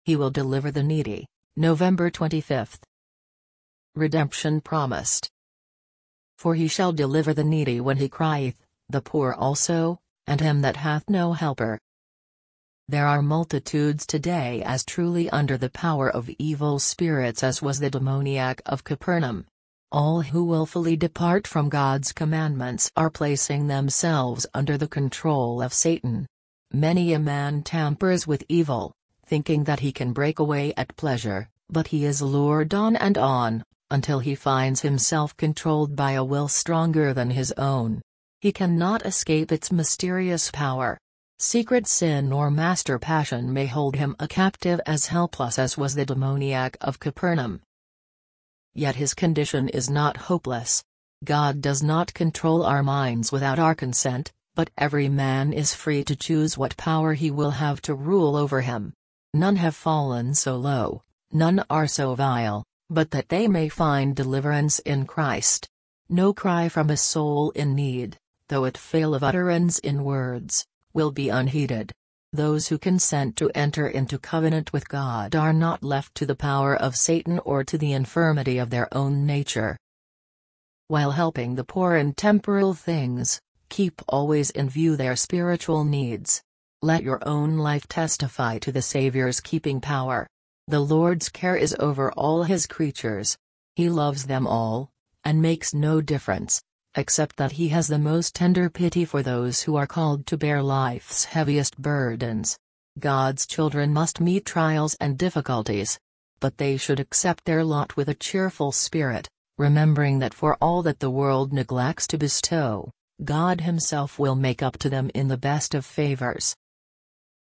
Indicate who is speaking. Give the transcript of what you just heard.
Speaker 1: He will deliver the needy. November 25. Redemption promised. For he shall deliver the needy when he crieth, the poor also, and him that hath no helper. There are multitudes today as truly under the power of evil spirits as was the demoniac of Capernaum. All who willfully depart from God's commandments are placing themselves under the control of Satan. Many a man tampers with evil, thinking that he can break away at pleasure, but he is lured on and on, until he finds himself controlled by a will stronger than his own. He cannot escape its mysterious power. Secret sin or master passion may hold him a captive as helpless as was the demoniac of Capernaum. Yet his condition is not hopeless. God does not control our minds without our consent, but every man is free to choose what power he will have to rule over him. None have fallen so low, none are so vile, but that they may find deliverance in Christ. No cry from a soul in need, though it fail of utterance in words, will be unheeded. Those who consent to enter into covenant with God are not left to the power of Satan or to the infirmity of their own nature. While helping the poor in temporal things, keep always in view their spiritual needs. Let your own life testify to the Savior's keeping power. The Lord's care is over all his creatures. He loves them all, and makes no difference, except that he has the most tender pity for those who are called to bear life's heaviest burdens. God's children must meet trials and difficulties, but they should accept their lot with a cheerful spirit, remembering that for all that the world neglects to bestow, God himself will make up to them in the best of favors.